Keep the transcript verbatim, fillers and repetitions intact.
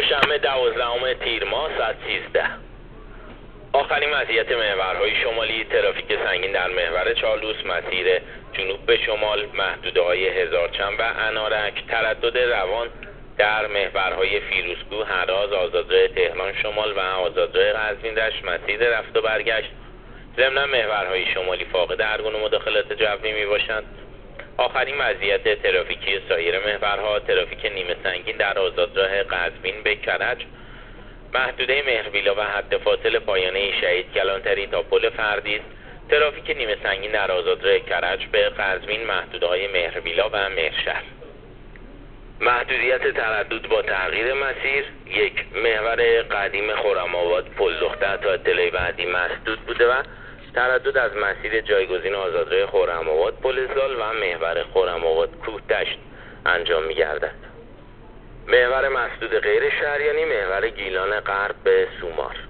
شنبه دوازدهم تیر ماه ساعت سیزده. آخرین وضعیت محورهای شمالی: ترافیک سنگین در محور چالوس مسیر جنوب به شمال، محدوده‌های هزارچند و انارک. تردد روان در محورهای فیروزکوه، هراز، آزادراه تهران شمال و آزادراه قزوین رشت مسیر رفت و برگشت. ضمن محورهای شمالی فاقد هرگونه مداخلات جوی می باشند. آخرین وضعیت ترافیکی سایر محورها: ترافیک نیمه سنگین در آزادراه قزوین به کرج، محدوده مهرویلا و حد فاصل پایانه شهید کلانتری تا پل فردیس. ترافیک نیمه سنگین در آزادراه کرج به قزوین، محدوده‌های مهرویلا و مهرشهر. محدودیت تردد با تغییر مسیر: یک، محور قدیم خرم‌آباد پل دختر تا اطلاع بعدی مسدود بوده و تردد از مسیر جایگزین آزادراه خرم‌آباد پل زال و محور خرم‌آباد کوهدشت انجام می‌گردد. محور مسدود غیر شهریانی: محور گیلان غرب به سومار.